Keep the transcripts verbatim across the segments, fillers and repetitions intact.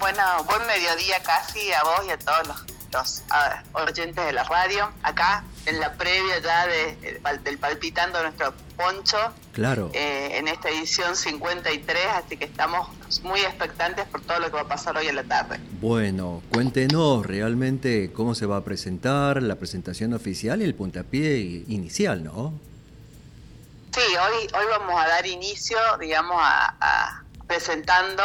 bueno, buen mediodía casi a vos y a todos los, los a, oyentes de la radio. Acá en la previa ya de, de, del Palpitando Nuestro Poncho. Claro. Eh, en esta edición cincuenta y tres, así que estamos muy expectantes por todo lo que va a pasar hoy en la tarde. Bueno, cuéntenos realmente cómo se va a presentar, la presentación oficial y el puntapié inicial, ¿no? Sí, hoy, hoy vamos a dar inicio, digamos, a, a presentando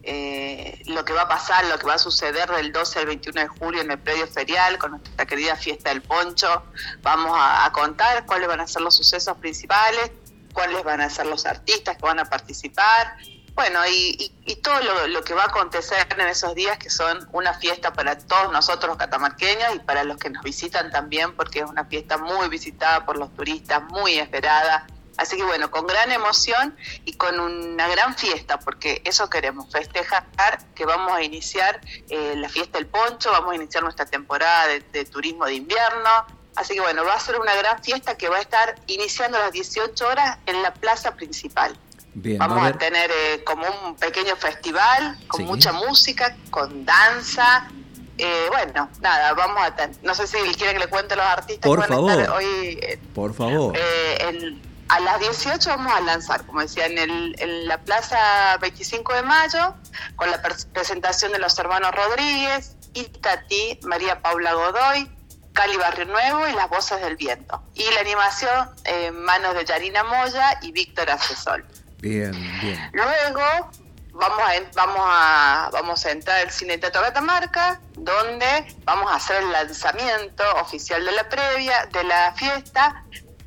eh, lo que va a pasar, lo que va a suceder del doce al veintiuno de julio en el predio ferial con nuestra querida Fiesta del Poncho. Vamos a, a contar cuáles van a ser los sucesos principales, cuáles van a ser los artistas que van a participar, bueno, y, y, y todo lo, lo que va a acontecer en esos días, que son una fiesta para todos nosotros los catamarqueños y para los que nos visitan también, porque es una fiesta muy visitada por los turistas, muy esperada. Así que bueno, con gran emoción y con una gran fiesta, porque eso queremos, festejar que vamos a iniciar eh, la Fiesta del Poncho, vamos a iniciar nuestra temporada de, de turismo de invierno. Así que bueno, va a ser una gran fiesta que va a estar iniciando a las dieciocho horas en la plaza principal. Bien, vamos a, a tener eh, como un pequeño festival con sí. mucha música, con danza. Eh, bueno, nada, vamos a tener, no sé si quieren que le cuente a los artistas por que van favor, a estar hoy. Eh, por favor. Eh, en, a las dieciocho vamos a lanzar, como decía, en, el, en la plaza veinticinco de mayo, con la presentación de los hermanos Rodríguez, Itatí, María Paula Godoy, Cali Barrio Nuevo y Las Voces del Viento. Y la animación en eh, manos de Yarina Moya y Víctor Acesol. Bien, bien. Luego vamos a, vamos a, vamos a entrar al Cine Teatro Catamarca, donde vamos a hacer el lanzamiento oficial de la previa, de la fiesta,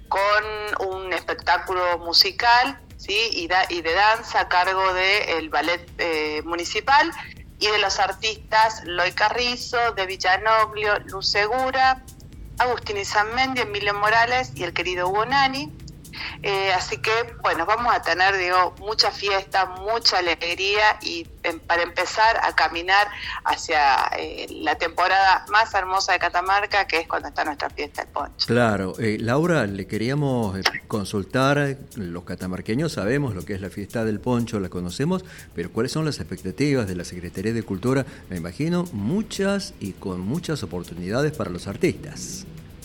con un espectáculo musical, ¿sí? y, da, y de danza a cargo del ballet eh, municipal y de los artistas Loy Carrizo, de Villanoglio, Luz Segura, Agustín Izamendi, Emilio Morales y el querido Hugo Nani. Eh, así que, bueno, vamos a tener, digo, mucha fiesta, mucha alegría y eh, para empezar a caminar hacia eh, la temporada más hermosa de Catamarca, que es cuando está nuestra Fiesta del Poncho. Claro. Eh, Laura, le queríamos consultar, los catamarqueños sabemos lo que es la Fiesta del Poncho, la conocemos, pero ¿cuáles son las expectativas de la Secretaría de Cultura? Me imagino muchas y con muchas oportunidades para los artistas.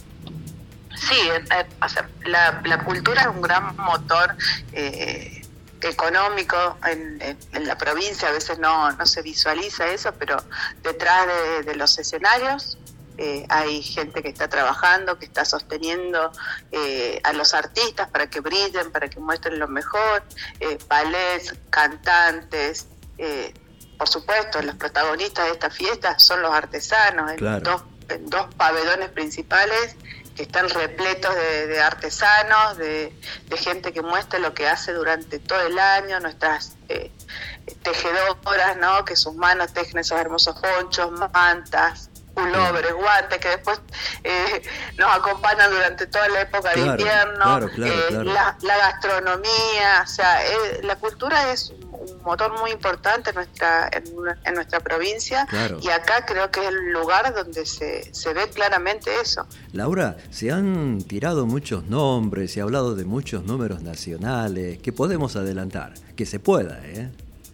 Sí, eh, o sea, la, la cultura es un gran motor eh, económico en, en, en la provincia. A veces no, no se visualiza eso, pero detrás de, de los escenarios eh, hay gente que está trabajando, que está sosteniendo eh, a los artistas para que brillen, para que muestren lo mejor, eh, ballets, cantantes, eh, por supuesto, los protagonistas de esta fiesta son los artesanos, en, claro. dos, en dos pabellones principales que están repletos de, de artesanos, de, de gente que muestra lo que hace durante todo el año, nuestras eh, tejedoras, ¿no? Que sus manos tejen esos hermosos ponchos, mantas, pullovers, guantes, que después eh, nos acompañan durante toda la época claro, de invierno, claro, claro, eh, claro. La, la gastronomía, o sea, eh, la cultura es un motor muy importante en nuestra en, en nuestra provincia, claro. Y acá creo que es el lugar donde se, se ve claramente eso. Laura, se han tirado muchos nombres, se ha hablado de muchos números nacionales. ¿Qué podemos adelantar? Que se pueda, ¿eh?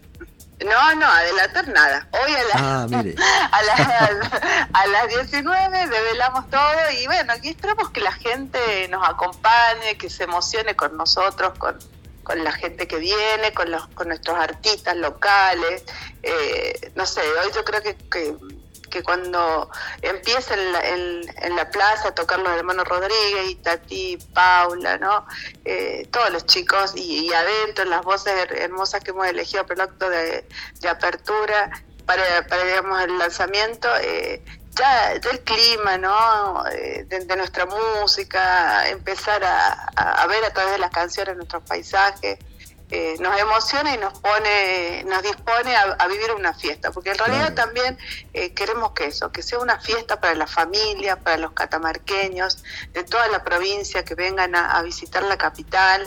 No, no, adelantar nada. Hoy a, la, ah, mire. a, la, a las diecinueve develamos todo y bueno, aquí esperamos que la gente nos acompañe, que se emocione con nosotros, con, con la gente que viene, con los con nuestros artistas locales. Eh, no sé, hoy yo creo que, que, que cuando empieza en la, en, en la plaza a tocar los hermanos Rodríguez, y Tati, Paula, ¿no? Eh, todos los chicos y, y adentro las voces hermosas que hemos elegido para el acto de, de apertura, para, para digamos el lanzamiento, eh, ya, ya el clima, ¿no? Eh, de, de nuestra música, empezar a, a, a ver a través de las canciones nuestros paisajes. Eh, nos emociona y nos pone, nos dispone a, a vivir una fiesta, porque en realidad claro. también eh, queremos que eso, que sea una fiesta para la familia, para los catamarqueños, de toda la provincia, que vengan a, a visitar la capital,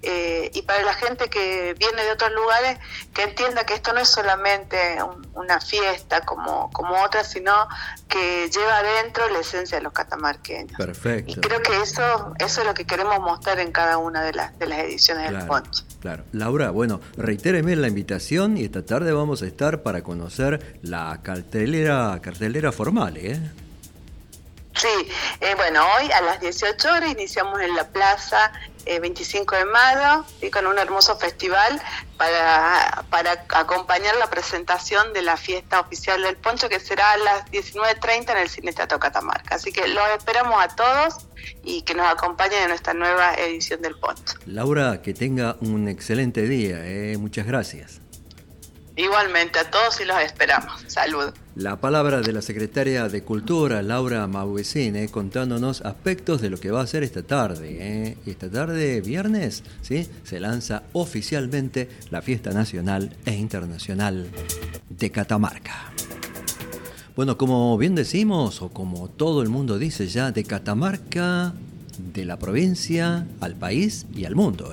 eh, y para la gente que viene de otros lugares, que entienda que esto no es solamente un, una fiesta como, como otras, sino que lleva adentro la esencia de los catamarqueños. Perfecto. Y creo que eso, eso es lo que queremos mostrar en cada una de las, de las ediciones Claro, del Poncho. claro. Laura, bueno, reitéreme la invitación y esta tarde vamos a estar para conocer la cartelera, cartelera formal, ¿eh? Sí, eh, bueno, hoy a las dieciocho horas iniciamos en la plaza eh, veinticinco de mayo y con un hermoso festival para, para acompañar la presentación de la fiesta oficial del Poncho, que será a las diecinueve treinta en el Cine Teatro Catamarca. Así que los esperamos a todos y que nos acompañen en nuestra nueva edición del Poncho. Laura, que tenga un excelente día, ¿eh? Muchas gracias. Igualmente a todos y los esperamos. Salud. La palabra de la secretaria de Cultura, Laura Mauvesin, eh, contándonos aspectos de lo que va a hacer esta tarde. Eh. Esta tarde, viernes, ¿sí? Se lanza oficialmente la Fiesta Nacional e Internacional de Catamarca. Bueno, como bien decimos, o como todo el mundo dice ya, de Catamarca, de la provincia, al país y al mundo.